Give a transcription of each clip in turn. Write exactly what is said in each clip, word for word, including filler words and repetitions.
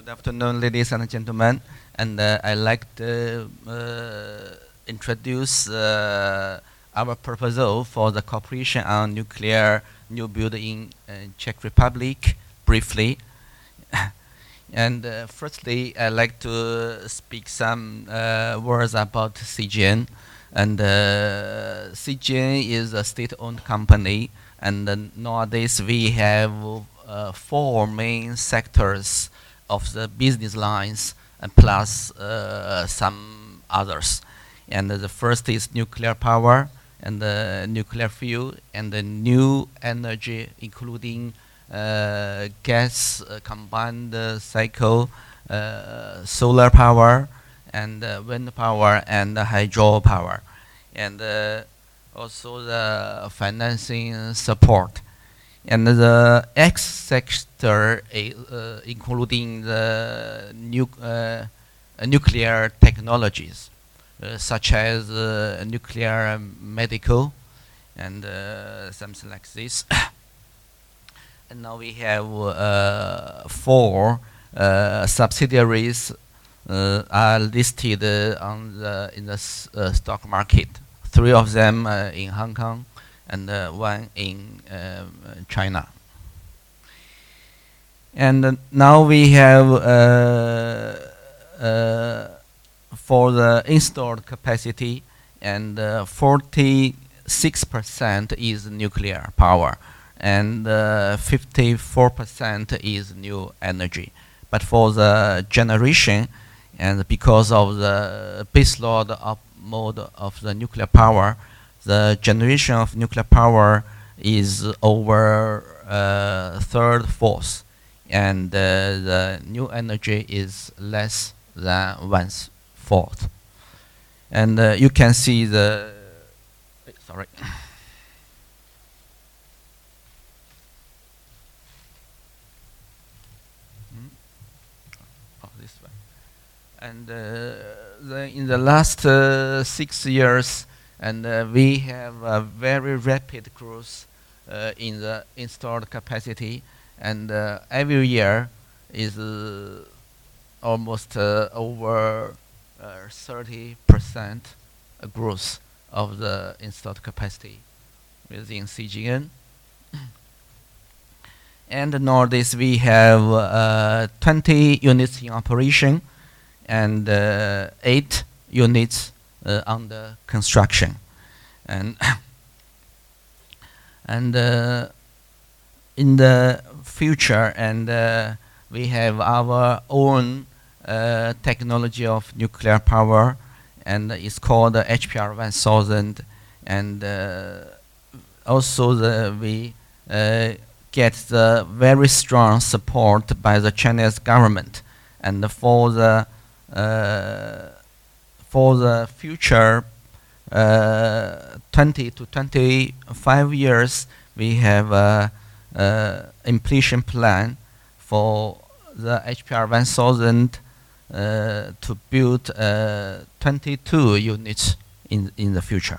Good afternoon, ladies and gentlemen. And uh, I'd like to uh, introduce uh, our proposal for the cooperation on nuclear new build in uh, Czech Republic briefly. And uh, firstly, I'd like to speak some uh, words about C G N. And uh, C G N is a state-owned company, and uh, nowadays we have uh, four main sectors of the business lines, and plus uh, some others. And uh, the first is nuclear power, and the nuclear fuel, and the new energy, including uh, gas uh, combined uh, cycle, uh, solar power, and uh, wind power, and uh, hydro power, and uh, also the financing support. And the X sector, uh, including the nu uh, nuclear technologies, uh, such as uh, nuclear medical and uh, something like this. And now we have uh, four uh, subsidiaries uh, are listed uh, on the in the s uh, stock market. Three of them uh, in Hong Kong, and uh, one in uh, China. And uh, now we have uh, uh, for the installed capacity, and forty-six percent uh, is nuclear power, and fifty-four percent uh, is new energy. But for the generation, and because of the baseload of mode of the nuclear power, the generation of nuclear power is over uh, third, fourth, and uh, the new energy is less than one fourth. And uh, you can see the sorry. Oh, this way. And uh, the, in the last uh, six years, and uh, we have a very rapid growth uh, in the installed capacity, and uh, every year is uh, almost uh, over thirty percent uh, growth of the installed capacity within C G N. And nowadays we have uh, twenty units in operation, and uh, eight units uh, under construction. And and uh, in the future, and uh, we have our own uh, technology of nuclear power, and it's called the H P R one thousand. And uh, also the, we uh, get the very strong support by the Chinese government, and for the uh, for the future uh, twenty to twenty-five years, we have a, a implementation plan for the H P R one thousand uh, to build uh, twenty-two units in in the future.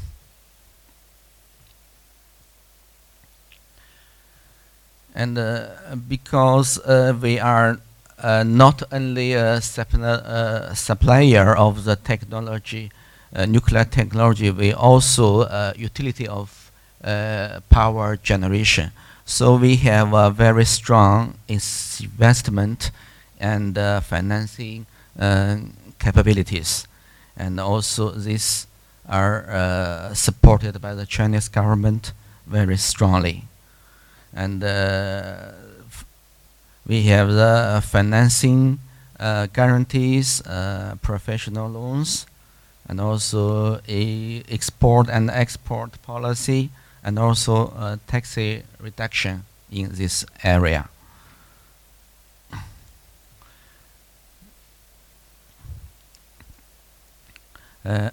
And uh, because uh, we are uh, not only a uh, supplier of the technology, uh, nuclear technology, we also uh, utility of uh, power generation. So we have a very strong investment and uh, financing uh, capabilities, and also these are uh, supported by the Chinese government very strongly. And uh, we have the uh, financing uh, guarantees, uh, professional loans, and also a export and export policy, and also uh, tax reduction in this area. Uh,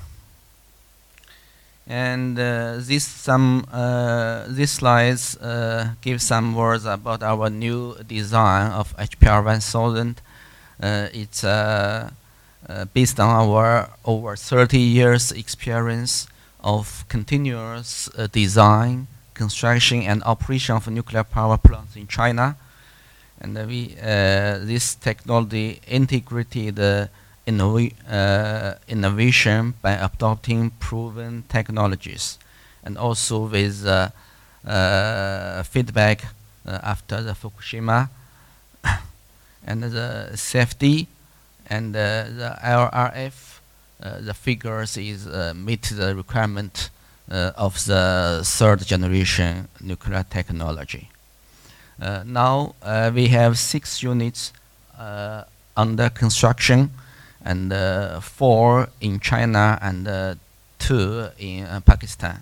And uh, this some uh, these slides uh, give some words about our new design of H P R one thousand. Uh, it's uh, uh, based on our over thirty years experience of continuous uh, design, construction, and operation of nuclear power plants in China. And uh, we uh, this technology integrated uh, innov uh, innovation by adopting proven technologies, and also with uh, uh, feedback uh, after the Fukushima, and the safety and uh, the L R F, uh, the figures is uh, meet the requirement uh, of the third generation nuclear technology. Uh, now uh, we have six units uh, under construction, and uh, four in China and uh, two in uh, Pakistan.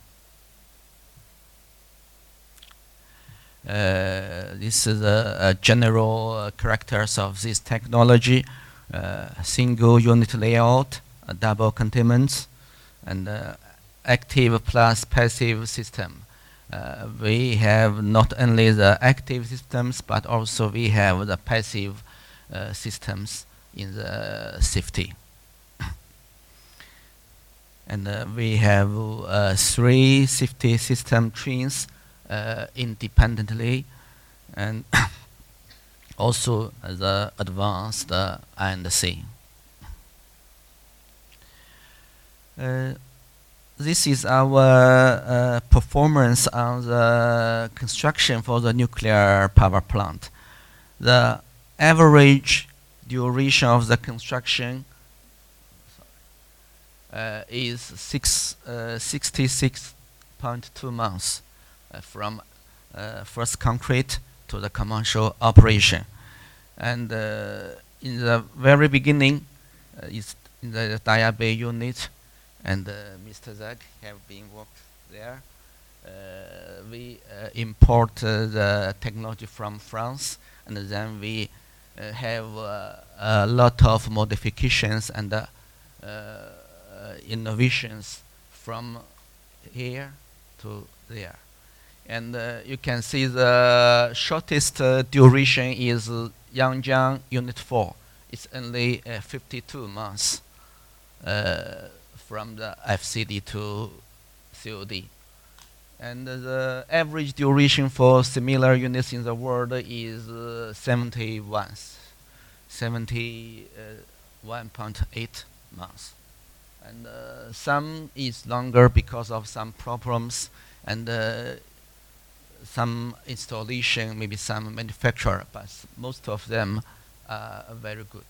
Uh, this is the uh, general uh, characters of this technology: uh, single unit layout, uh, double containment, and uh, active plus passive system. Uh, we have not only the active systems, but also we have the passive uh, systems in the safety. And uh, we have uh, three safety system trains uh, independently, and also uh, the advanced uh, I and C. Uh, This is our uh, performance on the construction for the nuclear power plant. The average duration of the construction uh, is six, uh, sixty-six point two months uh, from uh, first concrete to the commercial operation. And uh, in the very beginning, uh, is in the Daya Bay unit, and uh, Mister Zhang have been worked there. Uh, we uh, import uh, the technology from France, and then we uh, have uh, a lot of modifications and uh, uh, innovations from here to there. And uh, you can see the shortest uh, duration is uh, Yangjiang Unit four. It's only uh, fifty-two months. Uh, from the F C D to C O D. And uh, the average duration for similar units in the world is uh, seventy-one, seventy-one point eight months. And uh, some is longer because of some problems, and uh, some installation, maybe some manufacturer, but most of them are very good.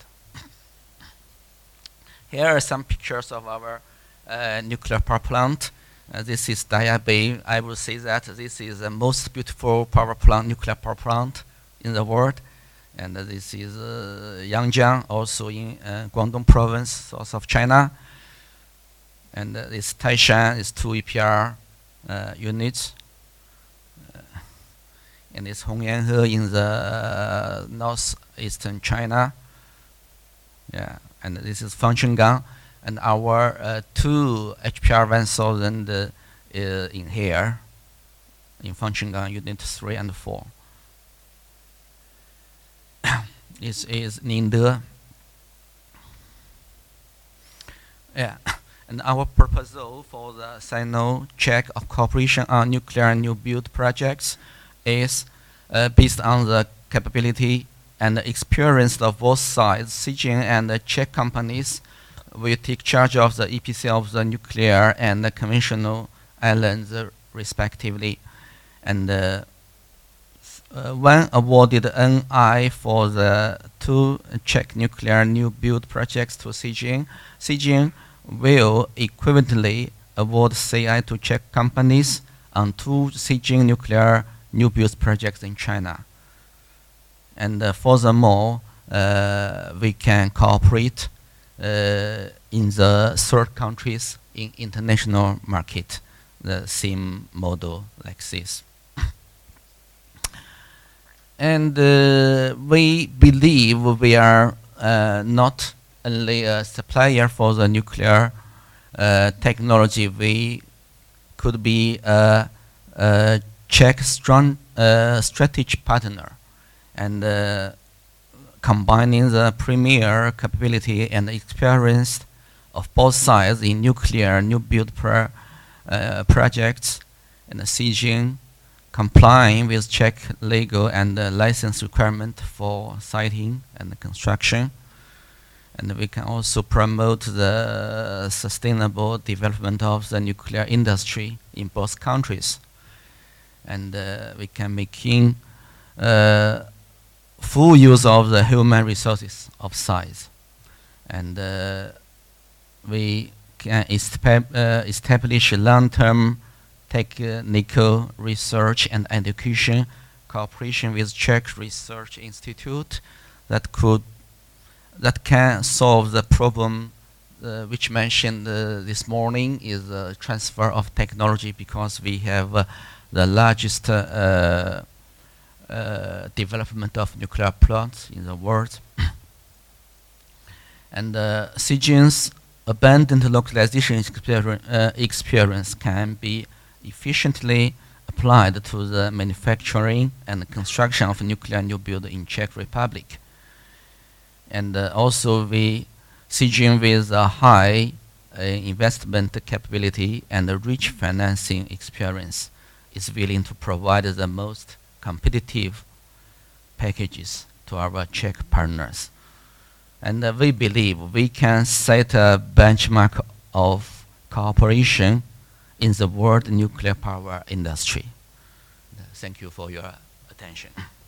Here are some pictures of our uh, nuclear power plant. Uh, this is Daya Bay. I will say that this is the most beautiful power plant, nuclear power plant in the world. And uh, this is uh, Yangjiang, also in uh, Guangdong province, south of China. And uh, this Taishan is two E P R uh, units. Uh, and this Hongyanhe in the uh, northeastern China. Yeah. And this is Fangchenggang, and our uh, two H P R one thousand uh, uh, in here, in Fangchenggang Unit three and four. This is Ningde. Yeah, and our proposal for the Sino-Czech of cooperation on nuclear new build projects is uh, based on the capability and the experience of both sides. Sijin and the Czech companies will take charge of the E P C of the nuclear and the conventional islands uh, respectively. And uh, uh, one awarded N I for the two Czech nuclear new build projects to Sijin. Sijin will equivalently award C I to Czech companies on two Sijin nuclear new build projects in China. And uh, furthermore, uh, we can cooperate uh, in the third countries in international market, the same model like this. And uh, we believe we are uh, not only a supplier for the nuclear uh, technology, we could be a, a Czech strong uh, strategic partner. And uh, combining the premier capability and experience of both sides in nuclear new build pro uh, projects, and Sijin complying with Czech legal and uh, license requirement for siting and construction. And we can also promote the sustainable development of the nuclear industry in both countries. And uh, we can make in, uh, full use of the human resources of science. And uh, we can estab uh, establish long-term technical research and education cooperation with Czech Research Institute that could that can solve the problem uh, which mentioned uh, this morning is the transfer of technology, because we have uh, the largest uh, uh, development of nuclear plants in the world. And uh, SIGINT's abundant localization experi uh, experience can be efficiently applied to the manufacturing and construction of nuclear new build in Czech Republic. And uh, also we, SIGINT with a high uh, investment capability and a rich financing experience is willing to provide the most competitive packages to our Czech partners. And uh, we believe we can set a benchmark of cooperation in the world nuclear power industry. Thank you for your attention.